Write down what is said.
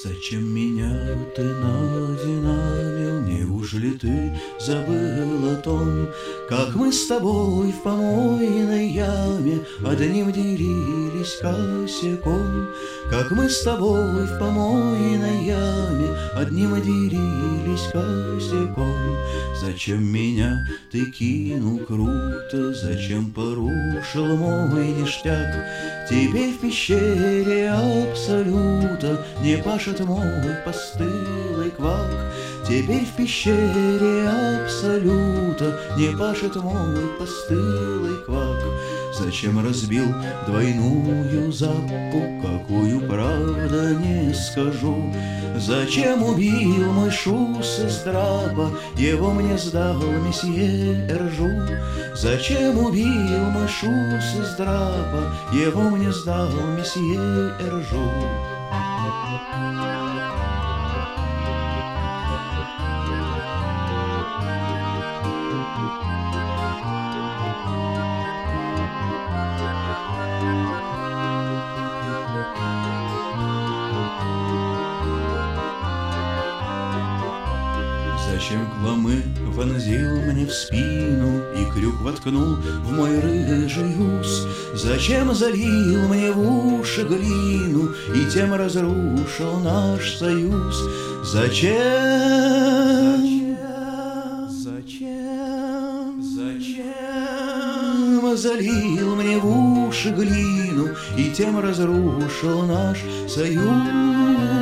Зачем меня ты надинамил? Неужели ты забыл о том, как мы с тобой в помойной яме одним делились косяком? Как мы с тобой в помойной яме одним делились косяком? Зачем меня ты кинул круто? Зачем порушил мой ништяк? Теперь в пещере абсолюта не пашет мой постылый квак. Теперь в пещере абсолюта не пашет мой постылый квак. Зачем разбил двойную запу, какую правда не скажу? Зачем убил мой шус из драба, его мне сдал месье Эржу? Зачем убил мой шус из драба, его мне сдал месье Эржу? Зачем Гламы вонзил мне в спину и крюк воткнул в мой рыжий ус? Зачем залил мне в уши глину и тем разрушил наш союз? Зачем залил мне в уши глину и тем разрушил наш союз?